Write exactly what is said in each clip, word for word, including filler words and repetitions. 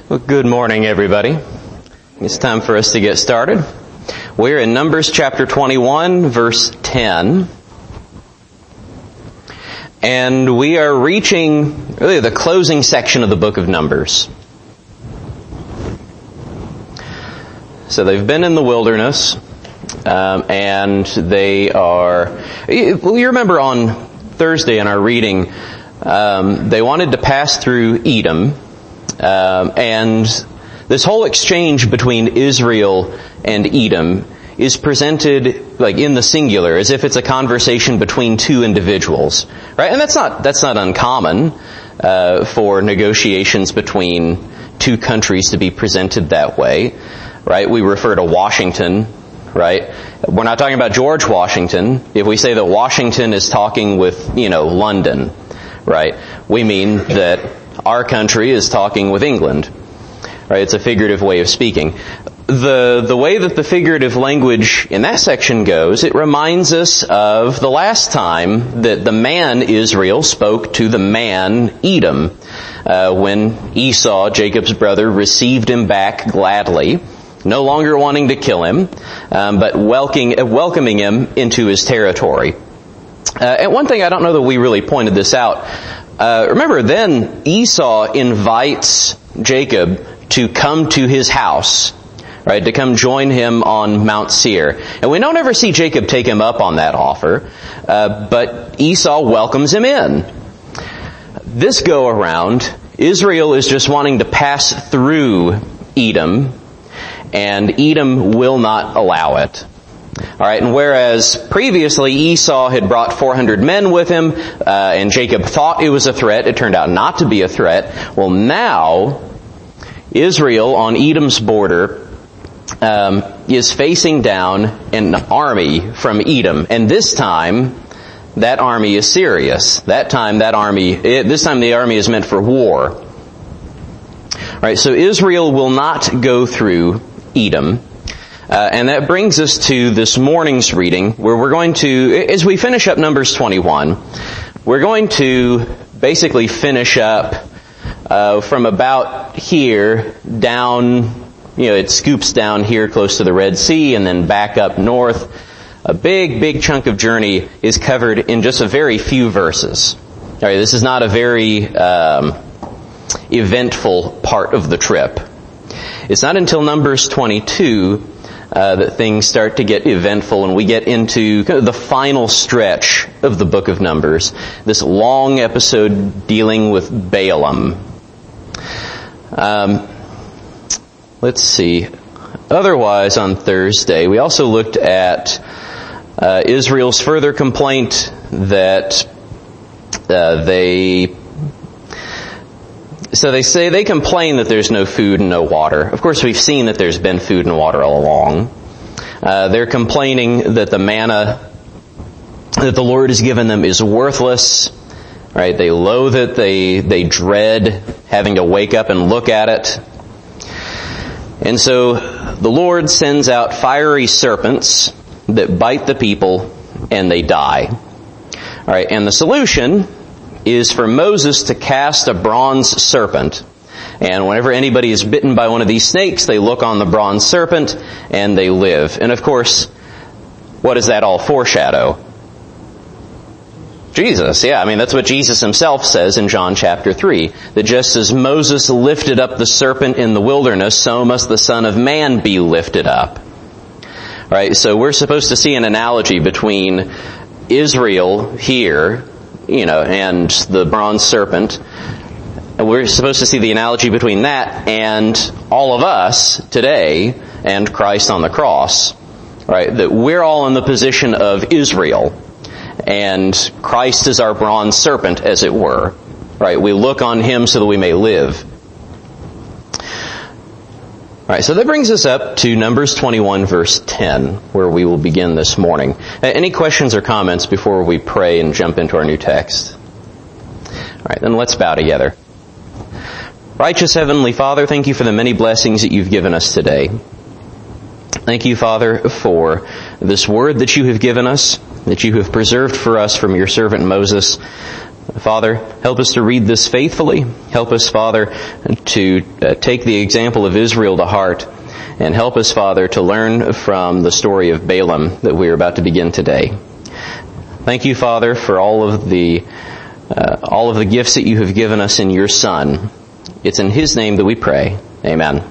Well, good morning, everybody. It's time for us to get started. We're in Numbers chapter twenty-one, verse ten. And we are reaching really the closing section of the book of Numbers. So they've been in the wilderness, um, and they are... Well, you remember on Thursday in our reading, um, they wanted to pass through Edom. Um, and this whole exchange between Israel and Edom is presented like in the singular, as if it's a conversation between two individuals, right? And that's not that's not uncommon uh, for negotiations between two countries to be presented that way, right? We refer to Washington, right? We're not talking about George Washington. If we say that Washington is talking with, you know, London, right? We mean that our country is talking with England, right? It's a figurative way of speaking. The the way that the figurative language in that section goes, it reminds us of the last time that the man Israel spoke to the man Edom, uh, when Esau, Jacob's brother, received him back gladly, no longer wanting to kill him, um, but welcoming, welcoming him into his territory. Uh, and one thing, I don't know that we really pointed this out. Uh, remember, then Esau invites Jacob to come to his house, right, to come join him on Mount Seir. And we don't ever see Jacob take him up on that offer, uh, but Esau welcomes him in. This go around, Israel is just wanting to pass through Edom, and Edom will not allow it. All right, and whereas previously Esau had brought four hundred men with him, uh, and Jacob thought it was a threat, it turned out not to be a threat. Well, now Israel on Edom's border um, is facing down an army from Edom, and this time that army is serious. That time, that army, it, this time the army is meant for war. All right, so Israel will not go through Edom. Uh, and that brings us to this morning's reading, where we're going to, as we finish up Numbers twenty-one, we're going to basically finish up uh, from about here down, you know, it scoops down here close to the Red Sea and then back up north. A big, big chunk of journey is covered in just a very few verses. All right, this is not a very um, eventful part of the trip. It's not until Numbers twenty-two Uh, that things start to get eventful and we get into kind of the final stretch of the book of Numbers. This long episode dealing with Balaam. Um, let's see. Otherwise, on Thursday, we also looked at uh, Israel's further complaint that uh, they... So they say, they complain that there's no food and no water. Of course, we've seen that there's been food and water all along. Uh, they're complaining that the manna that the Lord has given them is worthless. Right? They loathe it. They, they dread having to wake up and look at it. And so the Lord sends out fiery serpents that bite the people and they die. All right. And the solution is for Moses to cast a bronze serpent. And whenever anybody is bitten by one of these snakes, they look on the bronze serpent and they live. And of course, what does that all foreshadow? Jesus, yeah, I mean that's what Jesus himself says in John chapter three. That just as Moses lifted up the serpent in the wilderness, so must the Son of Man be lifted up. Right, so we're supposed to see an analogy between Israel here, you know, and the bronze serpent. And we're supposed to see the analogy between that and all of us today and Christ on the cross. Right? That we're all in the position of Israel. And Christ is our bronze serpent, as it were. Right? We look on Him so that we may live. Alright, so that brings us up to Numbers twenty-one verse ten, where we will begin this morning. Any questions or comments before we pray and jump into our new text? Alright, then let's bow together. Righteous Heavenly Father, thank you for the many blessings that you've given us today. Thank you, Father, for this word that you have given us, that you have preserved for us from your servant Moses. Father, help us to read this faithfully. Help us, Father, to uh, take the example of Israel to heart. And help us, Father, to learn from the story of Balaam that we are about to begin today. Thank you, Father, for all of the uh, all of the gifts that you have given us in your Son. It's in His name that we pray. Amen.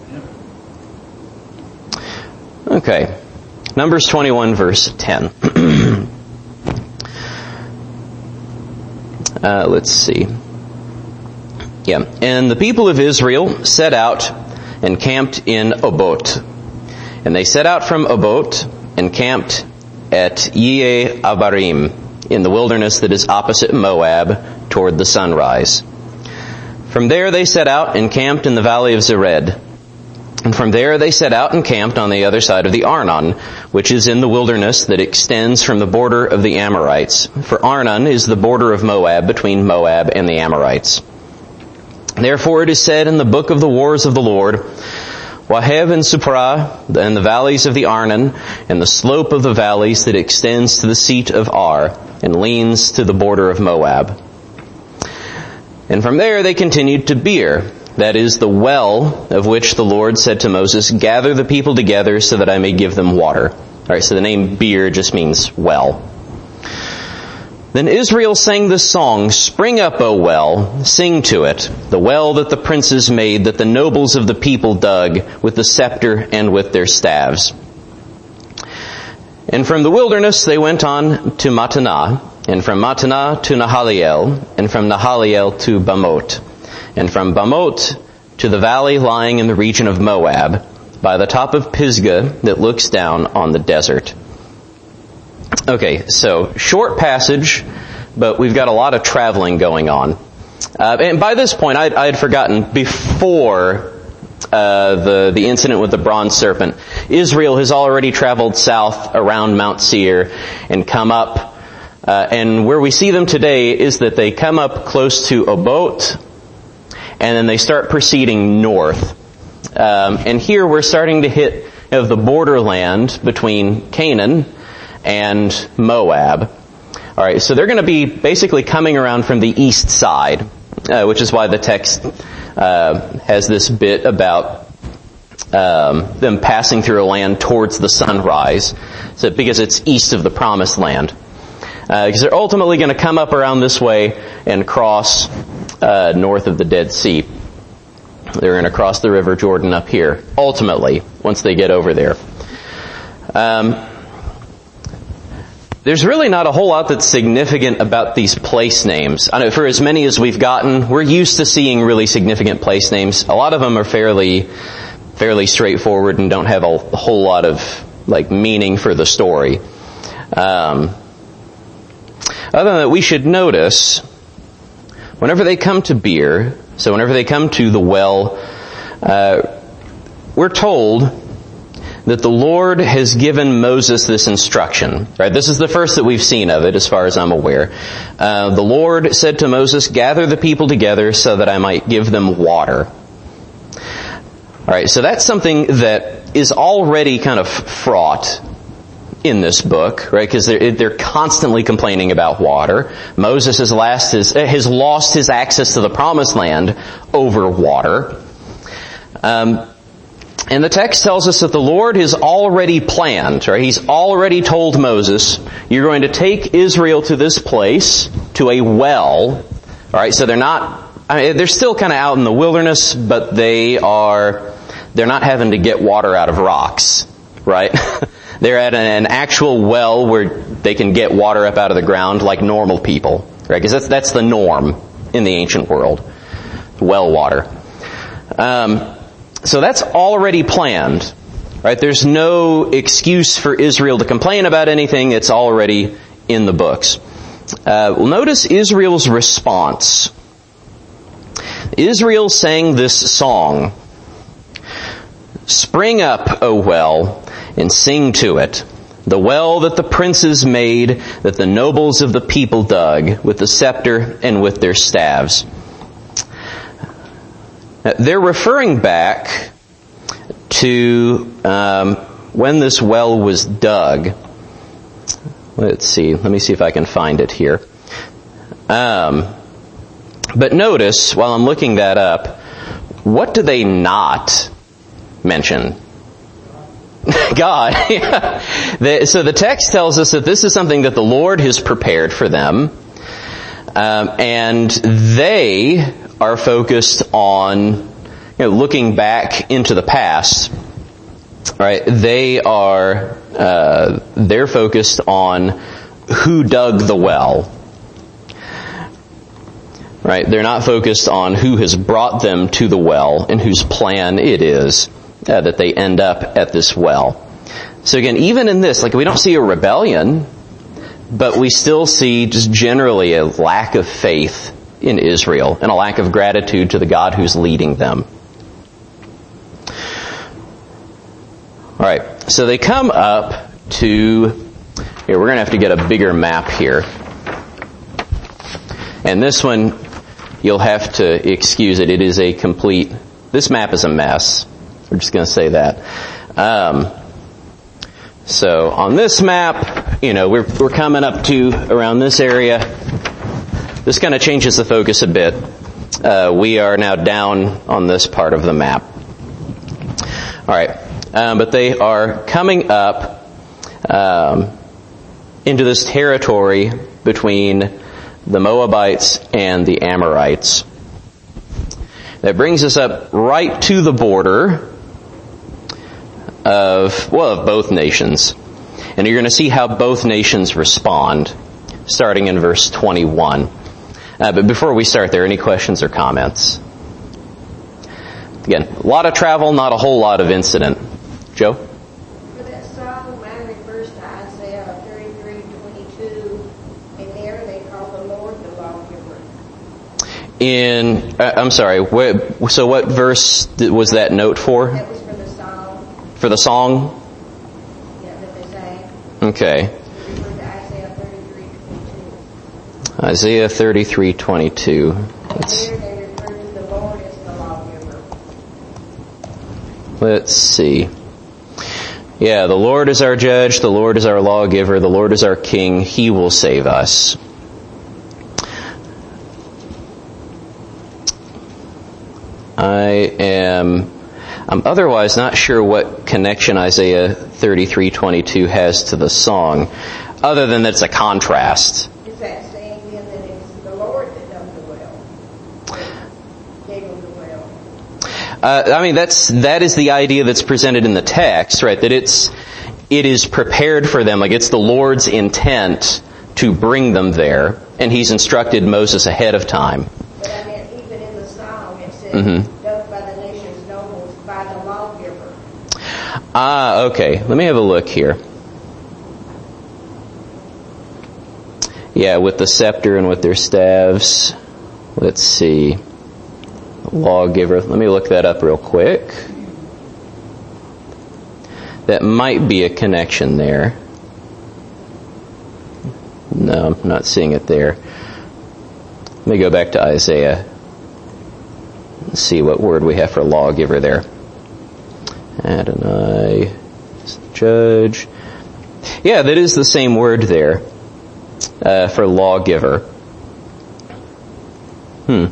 Okay. Numbers twenty-one, verse ten. uh, let's see. Yeah. And the people of Israel set out and camped in Obot. And they set out from Obot and camped at Yeh Abarim in the wilderness that is opposite Moab toward the sunrise. From there they set out and camped in the valley of Zered. And from there they set out and camped on the other side of the Arnon, which is in the wilderness that extends from the border of the Amorites. For Arnon is the border of Moab between Moab and the Amorites. Therefore it is said in the book of the wars of the Lord, Wahev and Suprah, and the valleys of the Arnon, and the slope of the valleys that extends to the seat of Ar, and leans to the border of Moab. And from there they continued to Beer, that is the well of which the Lord said to Moses, gather the people together so that I may give them water. Alright, so the name Beer just means well. Then Israel sang this song, Spring up, O well, sing to it, the well that the princes made, that the nobles of the people dug, with the scepter and with their staves. And from the wilderness they went on to Mattanah, and from Mattanah to Nahaliel, and from Nahaliel to Bamot, and from Bamot to the valley lying in the region of Moab, by the top of Pisgah that looks down on the desert. Okay, so short passage, but we've got a lot of traveling going on. Uh, and by this point, I, I had forgotten, before uh, the the incident with the bronze serpent, Israel has already traveled south around Mount Seir and come up. Uh, and where we see them today is that they come up close to Obot, and then they start proceeding north. Um, and here we're starting to hit you know, the borderland between Canaan and Moab. All right, so they're going to be basically coming around from the east side, uh, which is why the text uh, has this bit about um, them passing through a land towards the sunrise, so because it's east of the promised land. Uh, because they're ultimately going to come up around this way and cross uh, north of the Dead Sea. They're going to cross the River Jordan up here, ultimately, once they get over there. Um, There's really not a whole lot that's significant about these place names. I know for as many as we've gotten, we're used to seeing really significant place names. A lot of them are fairly, fairly straightforward and don't have a whole lot of, like, meaning for the story. Um, other than that, we should notice, whenever they come to Beer, so whenever they come to the well, uh, we're told that the Lord has given Moses this instruction. Right? This is the first that we've seen of it, as far as I'm aware. Uh, the Lord said to Moses, gather the people together so that I might give them water. Alright, so that's something that is already kind of fraught in this book, right? Because they're, they're constantly complaining about water. Moses has, last his, has lost his access to the promised land over water. Um, And the text tells us that the Lord has already planned, right? He's already told Moses, you're going to take Israel to this place, to a well, alright? So they're not, I mean, they're still kind of out in the wilderness, but they are, they're not having to get water out of rocks, right? They're at an actual well where they can get water up out of the ground like normal people, right? Because that's, that's the norm in the ancient world. Well water. Um, So that's already planned, right? There's no excuse for Israel to complain about anything. It's already in the books. Uh, well, notice Israel's response. Israel sang this song, Spring up, O well, and sing to it, the well that the princes made, that the nobles of the people dug, with the scepter and with their staves. They're referring back to um, when this well was dug. Let's see. Let me see if I can find it here. Um, but notice, while I'm looking that up, what do they not mention? God. the, so the text tells us that this is something that the Lord has prepared for them. Um, and they are focused on, you know, looking back into the past. Right? They are, uh, they're focused on who dug the well. Right? They're not focused on who has brought them to the well and whose plan it is uh, that they end up at this well. So again, even in this, like, we don't see a rebellion, but we still see just generally a lack of faith in Israel and a lack of gratitude to the God who's leading them. All right, so they come up to, here, we're going to have to get a bigger map here. And this one, you'll have to excuse it. It is a complete, this map is a mess. We're just going to say that. Um, so on this map, you know, we're, we're coming up to around this area. This kind of changes the focus a bit. Uh, we are now down on this part of the map. All right. Um, but they are coming up um, into this territory between the Moabites and the Amorites. That brings us up right to the border of, well, of both nations. And you're going to see how both nations respond, starting in verse twenty-one. Uh, but before we start there, any questions or comments? Again, a lot of travel, not a whole lot of incident. Joe? For that psalm, mine refers to Isaiah thirty-three twenty-two, and there they call the Lord the lawgiver. In, uh, I'm sorry, what, so what verse was that note for? That was for the psalm. For the song? Yeah, that they sang. Okay. It referred to Isaiah thirty-three twenty-two. Isaiah thirty-three twenty-two. And there they refer to the Lord as the lawgiver. Let's see. Yeah, the Lord is our judge, the Lord is our lawgiver, the Lord is our king, He will save us. I am, I'm otherwise not sure what connection Isaiah thirty-three twenty-two has to the song, other than that it's a contrast. Is that saying then that it's the Lord that dug the well? Gave them the well? Uh, I mean, that's, that is the idea that's presented in the text, right? That it's, it is prepared for them, like it's the Lord's intent to bring them there, and He's instructed Moses ahead of time. But I mean, even in the psalm it says, Mm-hmm. dug by the nation's nobles, by the lawgiver. Ah, okay. Let me have a look here. Yeah, with the scepter and with their staves. Let's see. Lawgiver. Let me look that up real quick. That might be a connection there. No, I'm not seeing it there. Let me go back to Isaiah. Let's see what word we have for lawgiver there. Adonai, judge. Yeah, that is the same word there uh, for lawgiver. Hmm.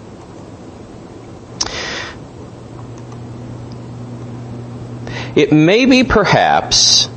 It may be perhaps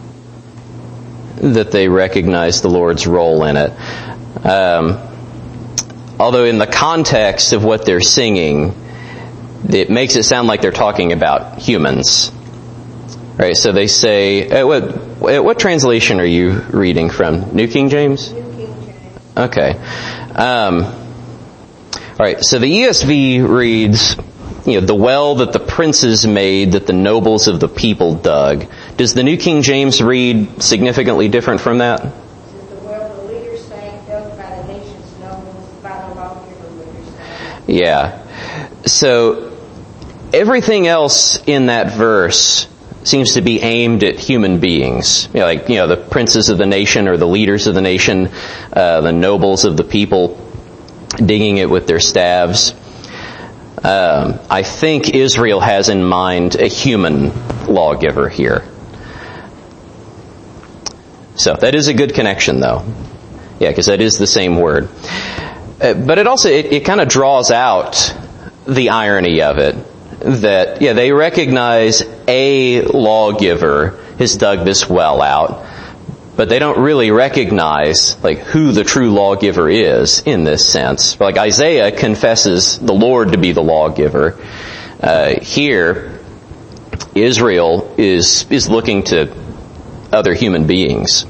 that they recognize the Lord's role in it. Um, although in the context of what they're singing, it makes it sound like they're talking about humans. Right, so they say, uh, what, what translation are you reading from? New King James? New King James. Okay. Um, all right, so the E S V reads, you know, the well that the princes made, that the nobles of the people dug. Does the New King James read significantly different from that? It says, the well the leaders sang, dug by the nation's nobles, by the lawgiver leaders sang. Yeah. So everything else in that verse seems to be aimed at human beings. You know, like, you know, the princes of the nation or the leaders of the nation, uh, the nobles of the people digging it with their staves. Um, I think Israel has in mind a human lawgiver here. So that is a good connection, though. Yeah, because that is the same word. Uh, but it also, it, it kind of draws out the irony of it. That, yeah, they recognize a lawgiver has dug this well out, but they don't really recognize, like, who the true lawgiver is in this sense. Like, Isaiah confesses the Lord to be the lawgiver. Uh, here, Israel is, is looking to other human beings.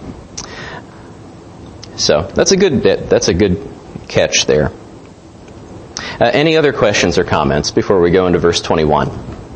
So, that's a good, that's a good catch there. Uh, any other questions or comments before we go into verse twenty-one?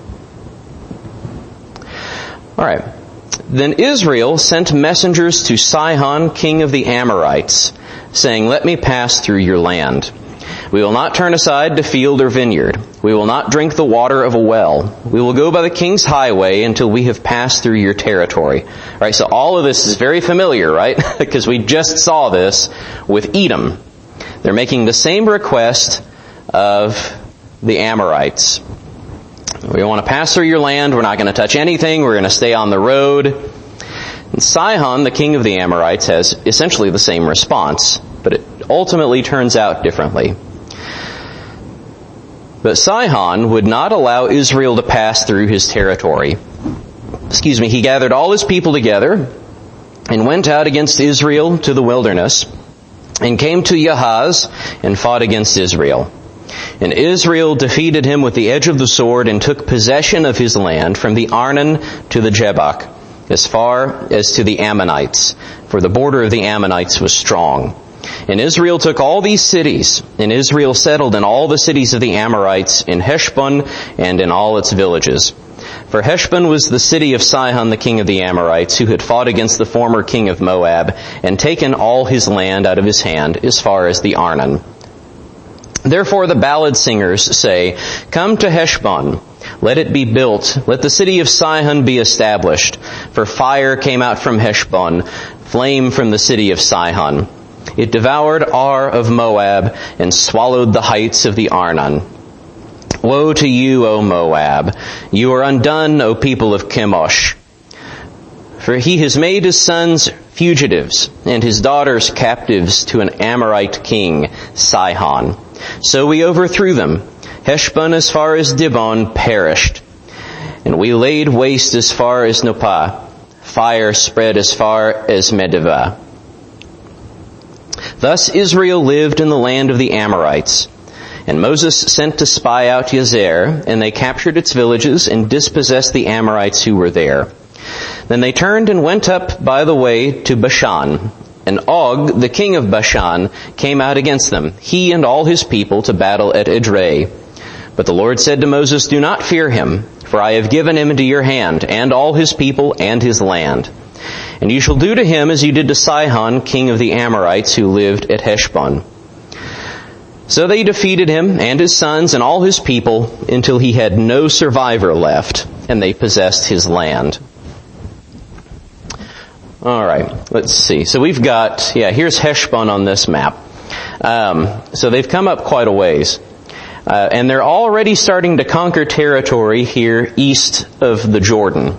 All right. Then Israel sent messengers to Sihon, king of the Amorites, saying, "Let me pass through your land. We will not turn aside to field or vineyard. We will not drink the water of a well. We will go by the king's highway until we have passed through your territory." All right, so all of this is very familiar, right? Because we just saw this with Edom. They're making the same request of the Amorites. We want to pass through your land. We're not going to touch anything. We're going to stay on the road. And Sihon, the king of the Amorites, has essentially the same response, but it ultimately turns out differently. But Sihon would not allow Israel to pass through his territory. Excuse me, he gathered all his people together and went out against Israel to the wilderness and came to Yahaz and fought against Israel. And Israel defeated him with the edge of the sword and took possession of his land from the Arnon to the Jabbok, as far as to the Ammonites, for the border of the Ammonites was strong. And Israel took all these cities, and Israel settled in all the cities of the Amorites, in Heshbon and in all its villages. For Heshbon was the city of Sihon, the king of the Amorites, who had fought against the former king of Moab, and taken all his land out of his hand, as far as the Arnon. Therefore the ballad singers say, "Come to Heshbon, let it be built, let the city of Sihon be established. For fire came out from Heshbon, flame from the city of Sihon. It devoured Ar of Moab, and swallowed the heights of the Arnon. Woe to you, O Moab! You are undone, O people of Chemosh. For he has made his sons fugitives, and his daughters captives to an Amorite king, Sihon. So we overthrew them. Heshbon as far as Dibon perished. And we laid waste as far as Nopah. Fire spread as far as Medeba. Thus Israel lived in the land of the Amorites. And Moses sent to spy out Yazer, and they captured its villages and dispossessed the Amorites who were there. Then they turned and went up by the way to Bashan. And Og, the king of Bashan, came out against them, he and all his people, to battle at Edrei. But the Lord said to Moses, "Do not fear him, for I have given him into your hand, and all his people and his land. And you shall do to him as you did to Sihon, king of the Amorites, who lived at Heshbon." So they defeated him and his sons and all his people until he had no survivor left, and they possessed his land. All right, let's see. So we've got, yeah, here's Heshbon on this map. Um, so they've come up quite a ways. Uh, and they're already starting to conquer territory here east of the Jordan.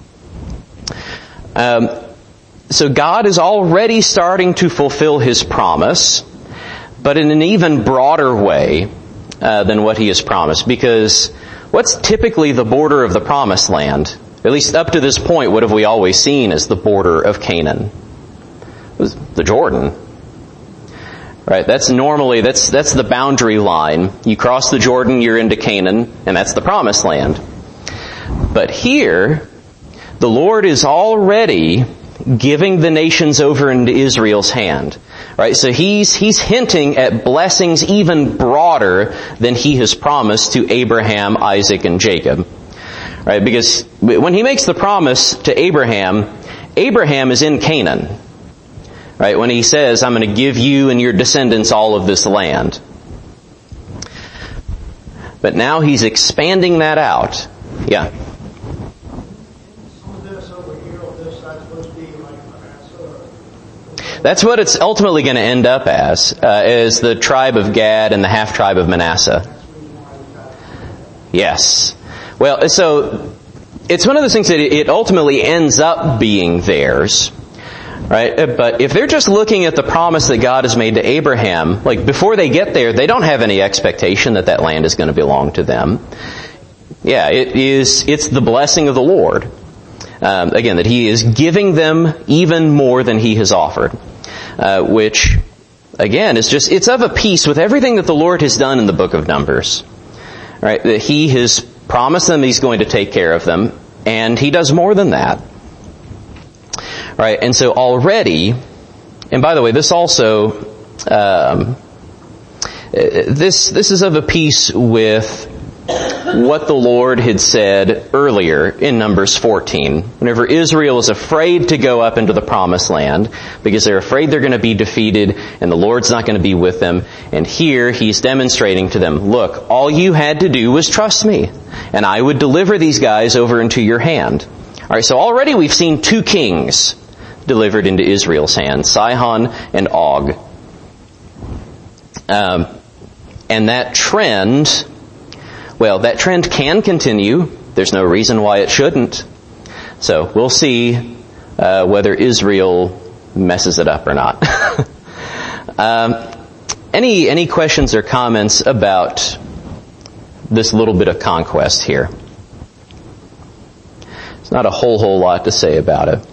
Um, so God is already starting to fulfill his promise, but in an even broader way uh, than what he has promised. Because what's typically the border of the promised land? At least up to this point, what have we always seen as the border of Canaan? It was the Jordan. Right? That's normally, that's, that's the boundary line. You cross the Jordan, you're into Canaan, and that's the promised land. But here, the Lord is already giving the nations over into Israel's hand. Right? So he's, he's hinting at blessings even broader than he has promised to Abraham, Isaac, and Jacob. Right? Because when he makes the promise to Abraham, Abraham is in Canaan. Right? When he says, "I'm going to give you and your descendants all of this land." But now he's expanding that out. Yeah. That's what it's ultimately going to end up as, uh, as the tribe of Gad and the half tribe of Manasseh. Yes. Well, so it's one of those things that it ultimately ends up being theirs. Right? But if they're just looking at the promise that God has made to Abraham, like before they get there, they don't have any expectation that that land is going to belong to them. Yeah, it is, it's the blessing of the Lord. Um, again, that He is giving them even more than He has offered. Uh, which, again, is just, it's of a piece with everything that the Lord has done in the book of Numbers. Right? That He has promised them He's going to take care of them, and He does more than that. Right? And so already, and by the way, this also, um, this, this is of a piece with what the Lord had said earlier in Numbers fourteen. Whenever Israel is afraid to go up into the promised land because they're afraid they're going to be defeated and the Lord's not going to be with them. And here He's demonstrating to them, look, all you had to do was trust me and I would deliver these guys over into your hand. Alright, so already we've seen two kings delivered into Israel's hand, Sihon and Og. Um, and that trend, well, that trend can continue. There's no reason why it shouldn't. So we'll see uh, whether Israel messes it up or not. um, any any questions or comments about this little bit of conquest here? There's not a whole whole lot to say about it.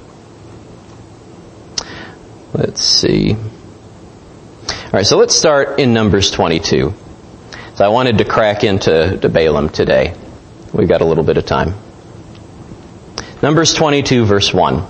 Let's see. All right, so let's start in Numbers twenty-two. So I wanted to crack into to Balaam today. We've got a little bit of time. Numbers twenty-two, verse one.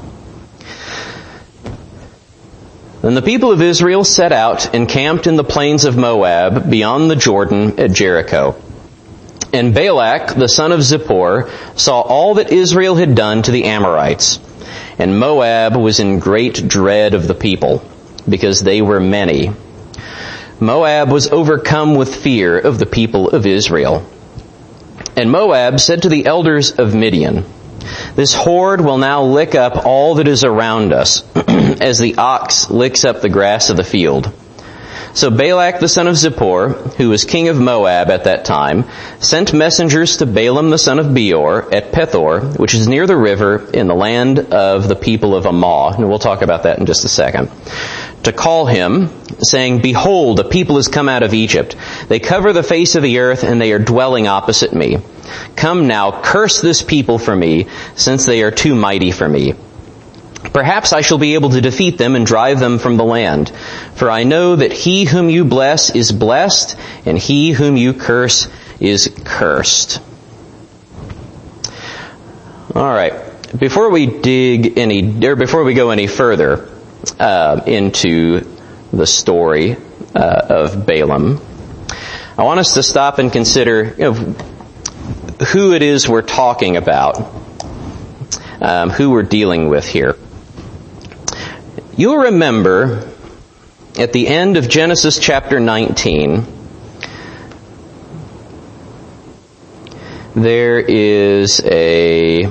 Then the people of Israel set out and camped in the plains of Moab beyond the Jordan at Jericho. And Balak, the son of Zippor, saw all that Israel had done to the Amorites. And Moab was in great dread of the people, because they were many. Moab was overcome with fear of the people of Israel. And Moab said to the elders of Midian, this horde will now lick up all that is around us, as the ox licks up the grass of the field. So Balak the son of Zippor, who was king of Moab at that time, sent messengers to Balaam the son of Beor at Pethor, which is near the river in the land of the people of Ammah. And we'll talk about that in just a second. To call him, saying, behold, a people has come out of Egypt. They cover the face of the earth, and they are dwelling opposite me. Come now, curse this people for me, since they are too mighty for me. Perhaps I shall be able to defeat them and drive them from the land. For I know that he whom you bless is blessed, and he whom you curse is cursed. All right. Before we dig any, or before we go any further uh, into the story uh, of Balaam, I want us to stop and consider, you know, who it is we're talking about, um, who we're dealing with here. You'll remember at the end of Genesis chapter nineteen, there is a,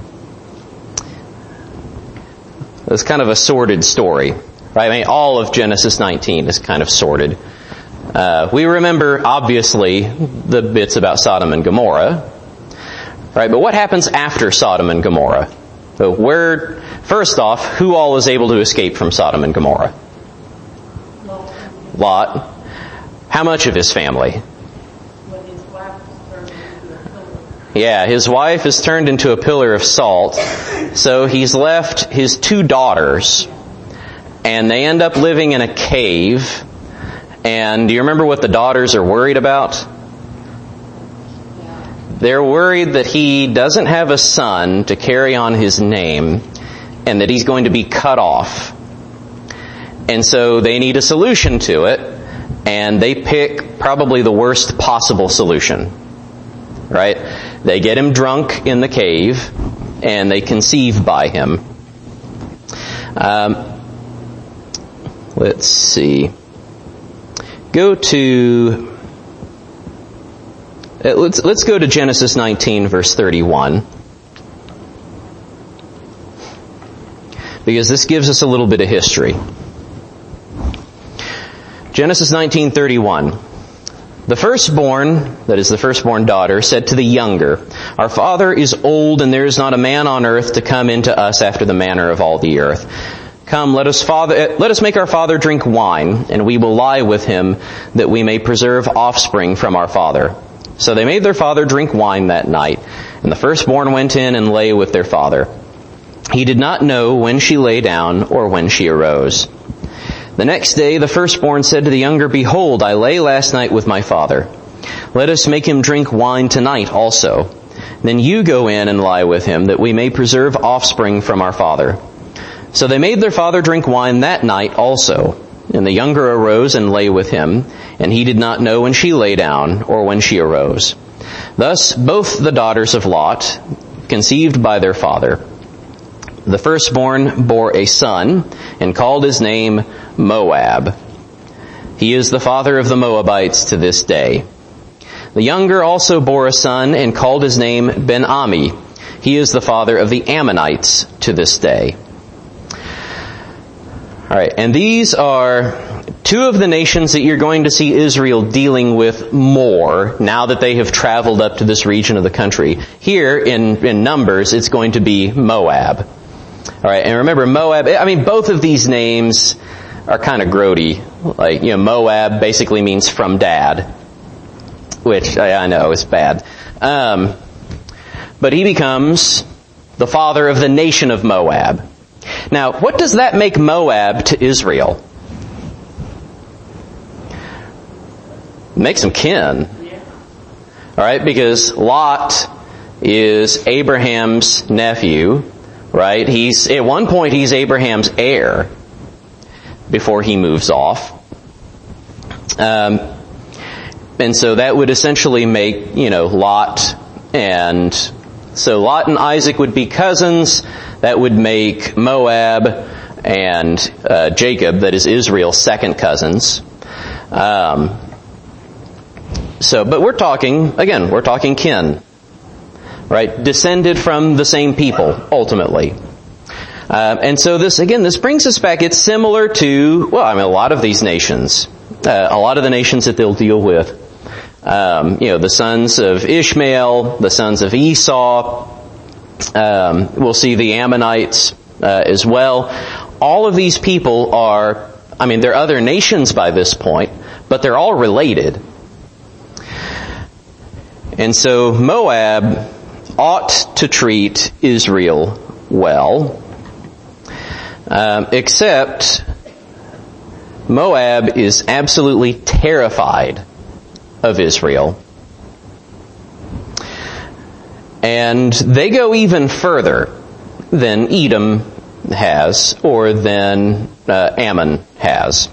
it's kind of a sordid story, right? I mean, all of Genesis nineteen is kind of sordid. Uh, we remember, obviously, the bits about Sodom and Gomorrah, right? But what happens after Sodom and Gomorrah? So where, first off, who all is able to escape from Sodom and Gomorrah? Lot. How much of his family? Yeah, his wife is turned into a pillar of salt. So he's left his two daughters, and they end up living in a cave. And do you remember what the daughters are worried about? They're worried that he doesn't have a son to carry on his name, and that he's going to be cut off. And so they need a solution to it, and they pick probably the worst possible solution. Right? They get him drunk in the cave, and they conceive by him. Um, let's see. Go to... Let's let's go to Genesis nineteen, verse thirty-one. Because this gives us a little bit of history. Genesis nineteen thirty-one. The firstborn, that is the firstborn daughter, said to the younger, our father is old, and there is not a man on earth to come into us after the manner of all the earth. Come, let us father, let us make our father drink wine, and we will lie with him, that we may preserve offspring from our father. So they made their father drink wine that night, and the firstborn went in and lay with their father. He did not know when she lay down or when she arose. The next day the firstborn said to the younger, Behold, I lay last night with my father. Let us make him drink wine tonight also. Then you go in and lie with him, that we may preserve offspring from our father. So they made their father drink wine that night also. And the younger arose and lay with him, and he did not know when she lay down or when she arose. Thus both the daughters of Lot conceived by their father. The firstborn bore a son, and called his name Moab. He is the father of the Moabites to this day. The younger also bore a son, and called his name Ben-Ami. He is the father of the Ammonites to this day. All right, and these are two of the nations that you're going to see Israel dealing with more now that they have traveled up to this region of the country. Here in, in Numbers, it's going to be Moab. All right, and remember Moab, I mean, both of these names are kind of grody. Like, you know, Moab basically means from dad, which I, I know is bad. Um, but he becomes the father of the nation of Moab. Now, what does that make Moab to Israel? It makes him kin. All right, because Lot is Abraham's nephew, right? He's, at one point, he's Abraham's heir before he moves off. Um, and so that would essentially make, you know, Lot and, so Lot and Isaac would be cousins. That would make Moab and uh, Jacob, that is Israel, second cousins. Um, so, but we're talking, again, we're talking kin, right? Descended from the same people, ultimately. Uh, and so this, again, this brings us back. It's similar to, well, I mean, a lot of these nations, uh, a lot of the nations that they'll deal with. Um, you know, the sons of Ishmael, the sons of Esau. Um, we'll see the Ammonites uh, as well. All of these people are, I mean, they're other nations by this point, but they're all related. And so Moab ought to treat Israel well, um, except Moab is absolutely terrified of Israel. And they go even further than Edom has, or than uh, Ammon has.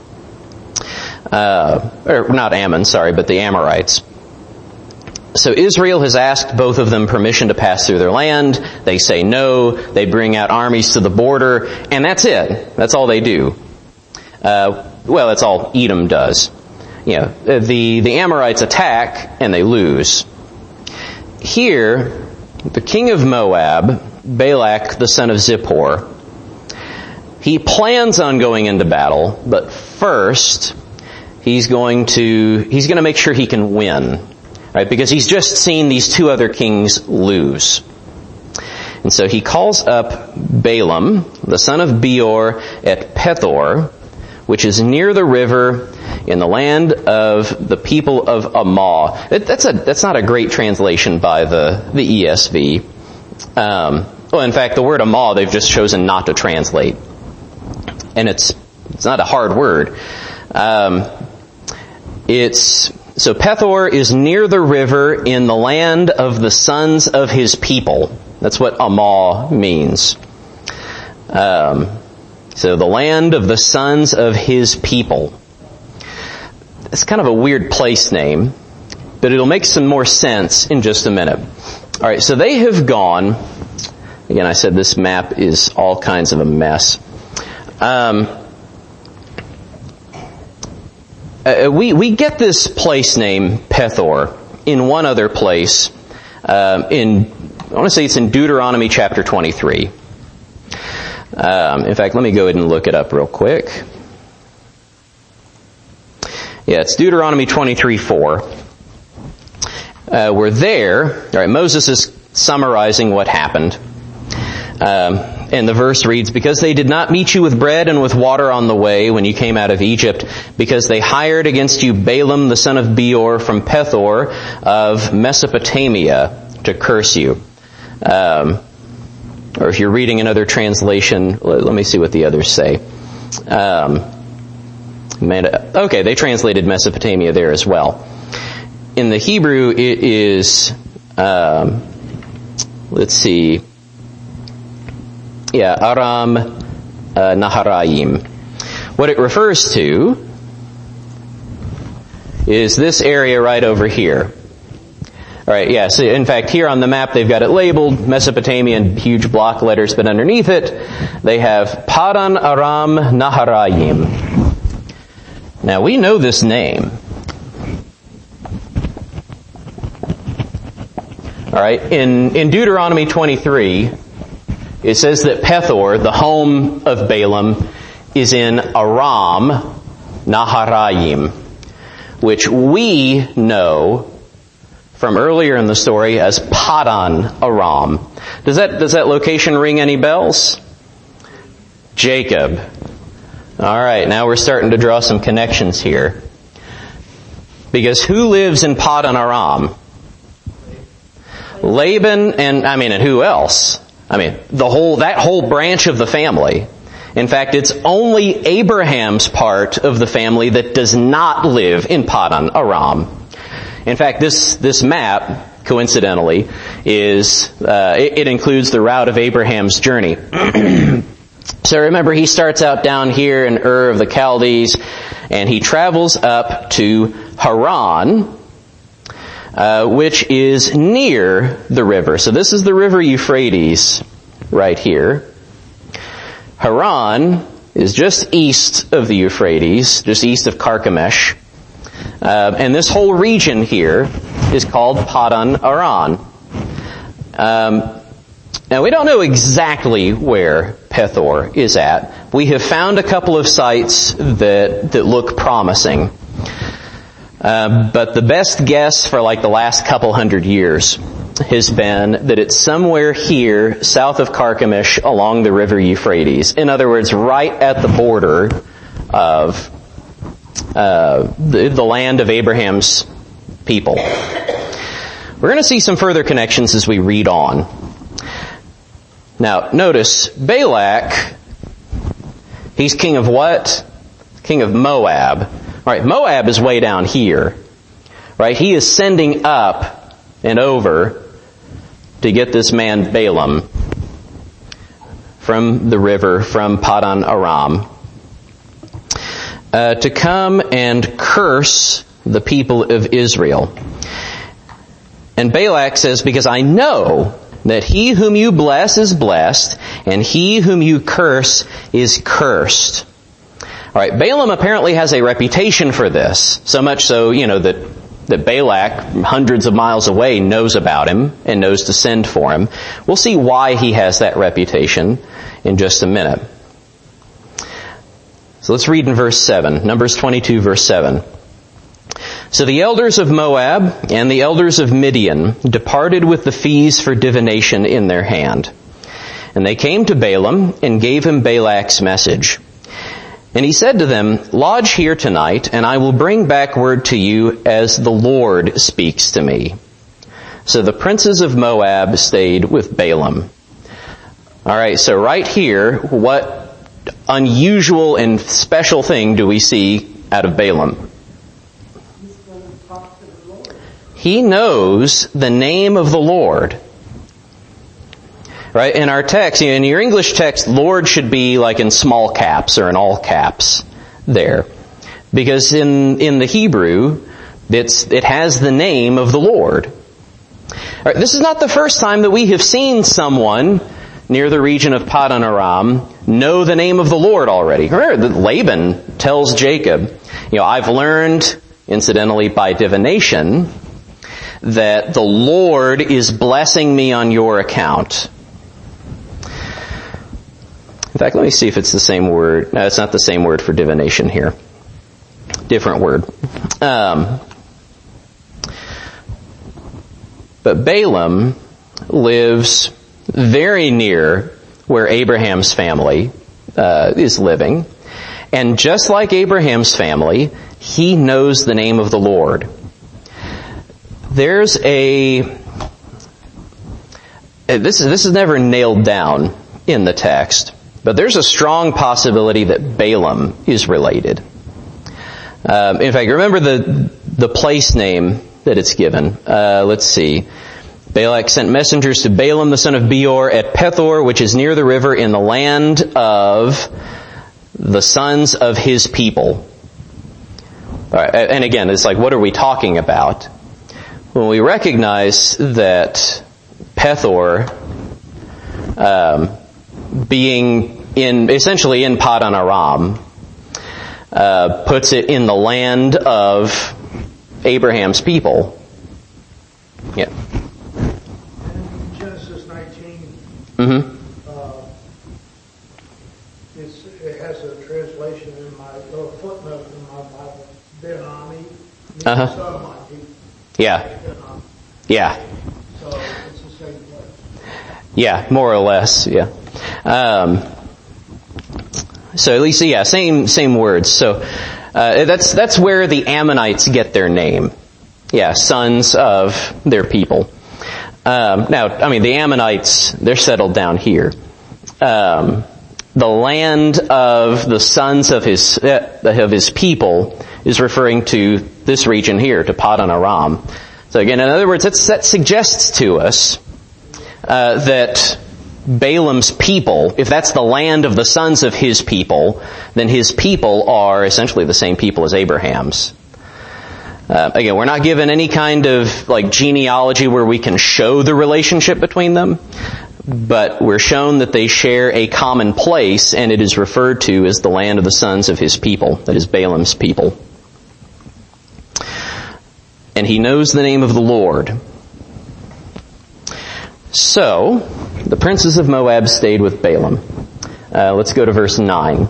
Uh, or not Ammon, sorry, but the Amorites. So Israel has asked both of them permission to pass through their land. They say no. They bring out armies to the border, and that's it. That's all they do. Uh, well, that's all Edom does. You know, the, the Amorites attack, and they lose. Here, the king of Moab, Balak, the son of Zippor, he plans on going into battle, but first, he's going to, he's going to make sure he can win, right? Because he's just seen these two other kings lose. And so he calls up Balaam, the son of Beor, at Pethor, which is near the river in the land of the people of Ammah. It, that's a that's not a great translation by the the E S V. Um, well, in fact, the word Ammah they've just chosen not to translate, and it's it's not a hard word. Um, it's so Pethor is near the river in the land of the sons of his people. That's what Ammah means. Um, so the land of the sons of his people. It's kind of a weird place name, but it'll make some more sense in just a minute. All right, so they have gone. Again, I said this map is all kinds of a mess. Um, uh, we we get this place name Pethor in one other place. Um, in I want to say it's in Deuteronomy chapter twenty-three. Um, in fact, let me go ahead and look it up real quick. Yeah, it's Deuteronomy twenty-three four. Uh, we're there. All right, Moses is summarizing what happened. Um, and the verse reads, because they did not meet you with bread and with water on the way when you came out of Egypt, because they hired against you Balaam the son of Beor from Pethor of Mesopotamia to curse you. Um, or if you're reading another translation, let, let me see what the others say. Um, okay, they translated Mesopotamia there as well. In the Hebrew, it is, um, let's see, yeah, Aram uh, Naharaim. What it refers to is this area right over here. All right, yeah, so in fact here on the map they've got it labeled Mesopotamia in huge block letters, but underneath it they have Padan Aram Naharaim. Now we know this name. All right, in, in Deuteronomy twenty-three, it says that Pethor, the home of Balaam, is in Aram Naharaim, which we know from earlier in the story as Padan Aram. Does that, does that location ring any bells? Jacob. Alright, now we're starting to draw some connections here. Because who lives in Padan Aram? Laban and, I mean, and who else? I mean, the whole, that whole branch of the family. In fact, it's only Abraham's part of the family that does not live in Padan Aram. In fact, this, this map, coincidentally, is, uh, it, it includes the route of Abraham's journey. So remember, he starts out down here in Ur of the Chaldees, and he travels up to Haran, uh, which is near the river. So this is the river Euphrates, right here. Haran is just east of the Euphrates, just east of Carchemish. Uh, and this whole region here is called Padan Aram. Um, now we don't know exactly where Pethor is at. We have found a couple of sites that, that look promising. Uh, but the best guess for like the last couple hundred years has been that it's somewhere here south of Carchemish along the river Euphrates. In other words, right at the border of Uh, the, the land of Abraham's people. We're going to see some further connections as we read on. Now, notice, Balak, he's king of what? King of Moab. Right, Moab is way down here. Right, he is sending up and over to get this man Balaam from the river, from Padan Aram, Uh, to come and curse the people of Israel. And Balak says, because I know that he whom you bless is blessed, and he whom you curse is cursed. Alright, Balaam apparently has a reputation for this, so much so, you know, that, that Balak, hundreds of miles away, knows about him and knows to send for him. We'll see why he has that reputation in just a minute. So let's read in verse seven, Numbers twenty-two, verse seven. So the elders of Moab and the elders of Midian departed with the fees for divination in their hand. And they came to Balaam and gave him Balak's message. And he said to them, lodge here tonight, and I will bring back word to you as the Lord speaks to me. So the princes of Moab stayed with Balaam. Alright, so right here, what unusual and special thing do we see out of Balaam? He knows the name of the Lord. Right? In our text, in your English text, Lord should be like in small caps or in all caps there. Because in, in the Hebrew, it's, it has the name of the Lord. Right, this is not the first time that we have seen someone near the region of Padan Aram know the name of the Lord already. Remember that Laban tells Jacob, you know, I've learned, incidentally by divination, that the Lord is blessing me on your account. In fact, let me see if it's the same word. No, it's not the same word for divination here. Different word. Um, but Balaam lives very near where Abraham's family uh, is living. And just like Abraham's family, he knows the name of the Lord. There's a... This is, this is never nailed down in the text, but there's a strong possibility that Balaam is related. Um, in fact, remember the the place name that it's given. Uh, let's see. Balak sent messengers to Balaam the son of Beor at Pethor, which is near the river in the land of the sons of his people. All right, and again, it's like, what are we talking about? When we recognize that Pethor, um, being in essentially in Padan Aram, uh, puts it in the land of Abraham's people. Yeah. In Genesis nineteen, Mm-hmm. uh, it's, it has a translation in my or a footnote in my Bible. Ben-Ami, means Uh-huh. son of my people. Yeah. Ben-Ami. Yeah. So it's the same place. Yeah, more or less, yeah. Um, so at least, yeah, same, same words. So, uh, that's, that's where the Ammonites get their name. Yeah, sons of their people. Um, now, I mean, the Ammonites, they're settled down here. Um, the land of the sons of his, uh, of his people is referring to this region here, to Padan Aram. So again, in other words, that's, that suggests to us uh, that Balaam's people, if that's the land of the sons of his people, then his people are essentially the same people as Abraham's. Uh, again, we're not given any kind of like genealogy where we can show the relationship between them, but we're shown that they share a common place, and it is referred to as the land of the sons of his people, that is Balaam's people. And he knows the name of the Lord. So, the princes of Moab stayed with Balaam. Uh, let's go to verse nine.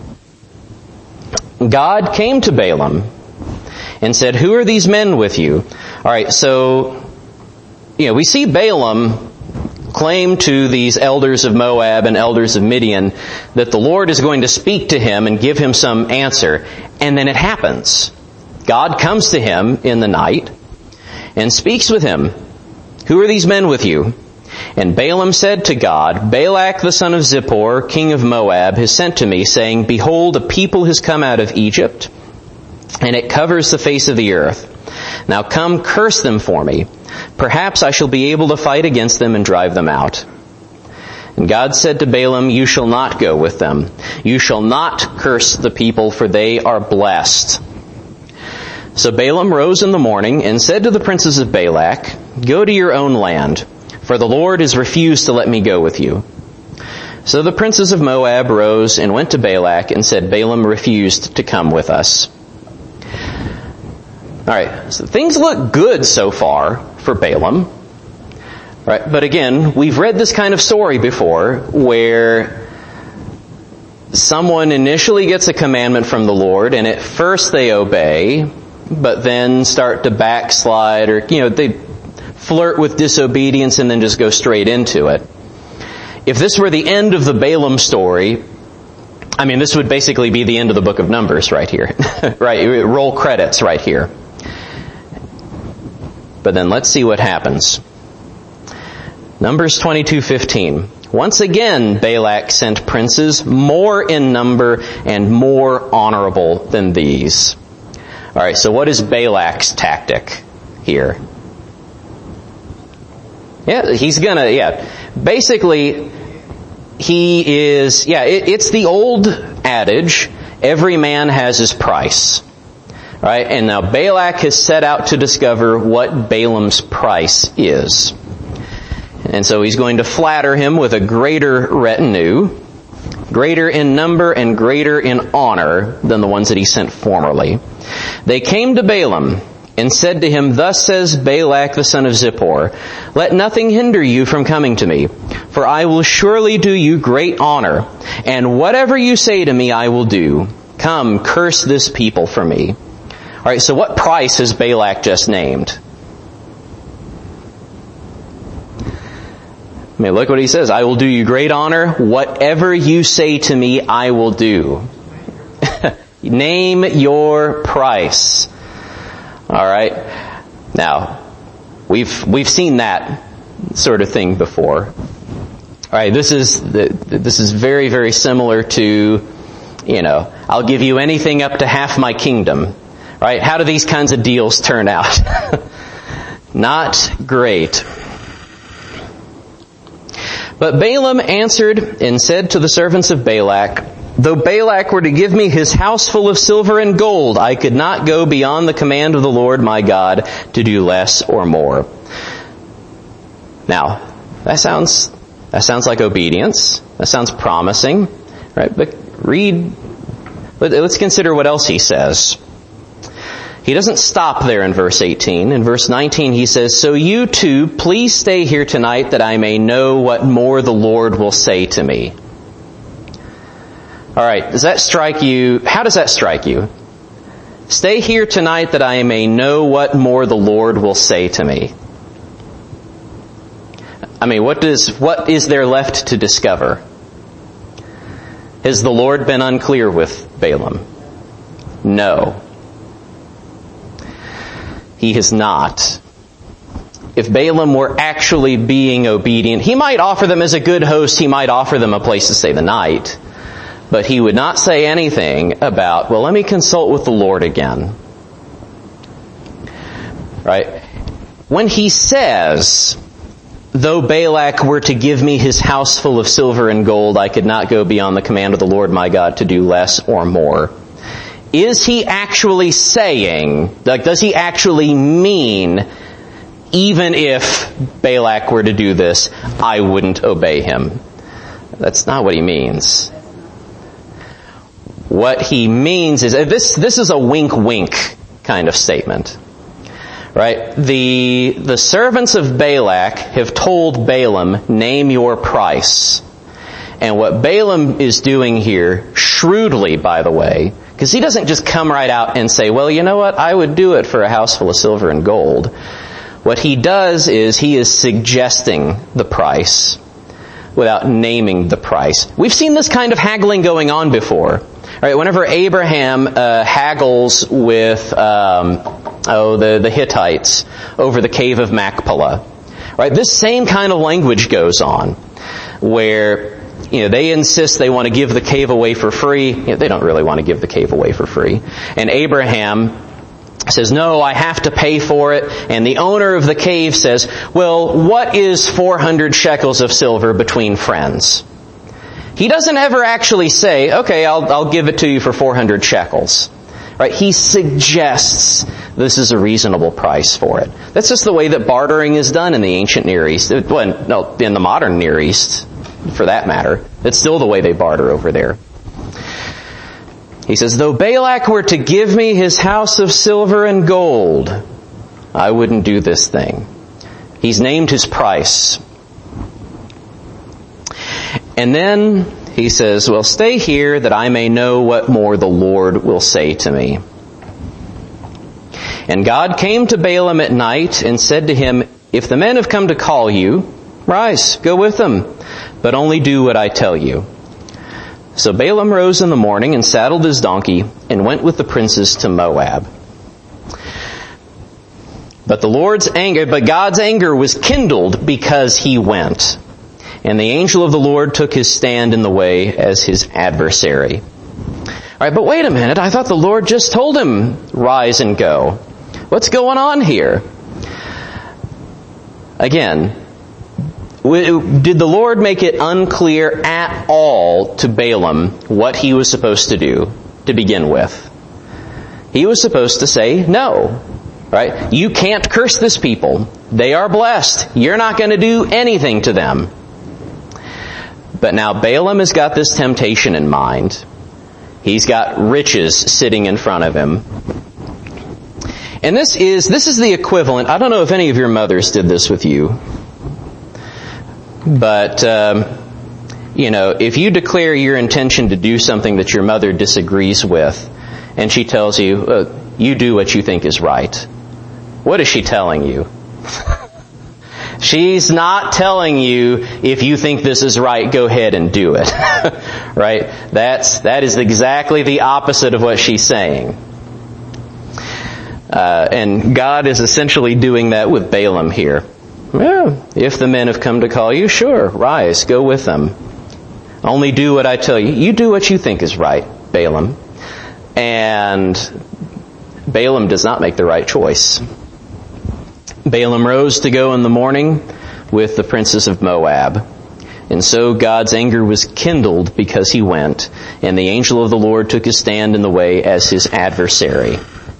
God came to Balaam and said, "Who are these men with you?" Alright, so, you know, we see Balaam claim to these elders of Moab and elders of Midian that the Lord is going to speak to him and give him some answer. And then it happens. God comes to him in the night and speaks with him. "Who are these men with you?" And Balaam said to God, "Balak the son of Zippor, king of Moab, has sent to me, saying, Behold, a people has come out of Egypt, and it covers the face of the earth. Now come, curse them for me. Perhaps I shall be able to fight against them and drive them out." And God said to Balaam, "You shall not go with them. You shall not curse the people, for they are blessed." So Balaam rose in the morning and said to the princes of Balak, "Go to your own land, for the Lord has refused to let me go with you." So the princes of Moab rose and went to Balak and said, "Balaam refused to come with us." Alright, so things look good so far for Balaam. Right, but again, we've read this kind of story before where someone initially gets a commandment from the Lord and at first they obey, but then start to backslide, or, you know, they flirt with disobedience and then just go straight into it. If this were the end of the Balaam story, I mean, this would basically be the end of the book of Numbers right here. Right, roll credits right here. But then let's see what happens. Numbers twenty-two fifteen. Once again, Balak sent princes more in number and more honorable than these. Alright, so what is Balak's tactic here? Yeah, he's gonna, yeah. Basically, he is, yeah, it, it's the old adage, every man has his price. Right? And now Balak has set out to discover what Balaam's price is. And so he's going to flatter him with a greater retinue, greater in number and greater in honor than the ones that he sent formerly. They came to Balaam and said to him, "Thus says Balak the son of Zippor, let nothing hinder you from coming to me, for I will surely do you great honor, and whatever you say to me I will do. Come, curse this people for me." Alright, so what price has Balak just named? I mean, look what he says. I will do you great honor. Whatever you say to me, I will do. Name your price. All right. Now, we've we've seen that sort of thing before. All right. This is the, this is very very similar to, you know, I'll give you anything up to half my kingdom. Right? How do these kinds of deals turn out? Not great. But Balaam answered and said to the servants of Balak, though Balak were to give me his house full of silver and gold, I could not go beyond the command of the Lord my God to do less or more. Now, that sounds, that sounds like obedience. That sounds promising, right? But read, let's consider what else he says. He doesn't stop there in verse eighteen. In verse nineteen he says, so you too, please stay here tonight that I may know what more the Lord will say to me. Alright, does that strike you? How does that strike you? Stay here tonight that I may know what more the Lord will say to me. I mean, what does, what is there left to discover? Has the Lord been unclear with Balaam? No. He has not. If Balaam were actually being obedient, he might offer them as a good host, he might offer them a place to stay the night. But he would not say anything about, well, let me consult with the Lord again. Right? When he says, though Balak were to give me his house full of silver and gold, I could not go beyond the command of the Lord my God to do less or more. Is he actually saying, like, does he actually mean, even if Balak were to do this, I wouldn't obey him? That's not what he means. What he means is, this, this is a wink-wink kind of statement. Right? The, the servants of Balak have told Balaam, name your price. And what Balaam is doing here, shrewdly by the way, because he doesn't just come right out and say, well, you know what, I would do it for a house full of silver and gold. What he does is he is suggesting the price without naming the price. We've seen this kind of haggling going on before. Right? Whenever Abraham uh, haggles with um, oh the, the Hittites over the cave of Machpelah, right? This same kind of language goes on where, you know, they insist they want to give the cave away for free. You know, they don't really want to give the cave away for free. And Abraham says, no, I have to pay for it. And the owner of the cave says, well, what is four hundred shekels of silver between friends? He doesn't ever actually say, okay, I'll, I'll give it to you for four hundred shekels. Right? He suggests this is a reasonable price for it. That's just the way that bartering is done in the ancient Near East. Well, no, in the modern Near East, for that matter. It's still the way they barter over there. He says, though Balak were to give me his house of silver and gold, I wouldn't do this thing. He's named his price. And then he says, well, stay here that I may know what more the Lord will say to me. And God came to Balaam at night and said to him, if the men have come to call you, rise, go with them, but only do what I tell you. So Balaam rose in the morning and saddled his donkey and went with the princes to Moab. But the Lord's anger, but God's anger was kindled because he went. And the angel of the Lord took his stand in the way as his adversary. All right, but wait a minute. I thought the Lord just told him, rise and go. What's going on here? Again, did the Lord make it unclear at all to Balaam what he was supposed to do to begin with? He was supposed to say no. Right? You can't curse this people. They are blessed. You're not going to do anything to them. But now Balaam has got this temptation in mind. He's got riches sitting in front of him. And this is, this is the equivalent. I don't know if any of your mothers did this with you. But, um, you know, if you declare your intention to do something that your mother disagrees with, and she tells you, uh, you do what you think is right, what is she telling you? She's not telling you, if you think this is right, go ahead and do it. Right? That's, that is exactly the opposite of what she's saying. Uh, and God is essentially doing that with Balaam here. Well, if the men have come to call you, sure, rise, go with them. Only do what I tell you. You do what you think is right, Balaam. And Balaam does not make the right choice. Balaam rose to go in the morning with the princes of Moab. And so God's anger was kindled because he went, and the angel of the Lord took his stand in the way as his adversary.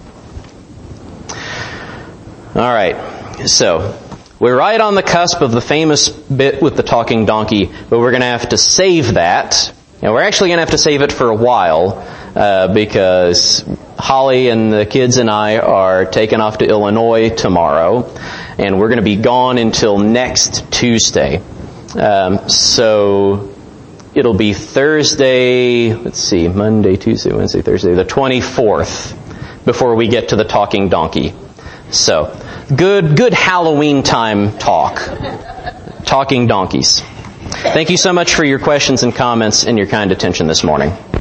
All right, so we're right on the cusp of the famous bit with the talking donkey, but we're going to have to save that. And we're actually going to have to save it for a while, uh, because Holly and the kids and I are taking off to Illinois tomorrow, and we're going to be gone until next Tuesday. Um, so it'll be Thursday, let's see, Monday, Tuesday, Wednesday, Thursday, the twenty-fourth before we get to the talking donkey. So, good, good Halloween time talk. Talking donkeys. Thank you so much for your questions and comments and your kind attention this morning.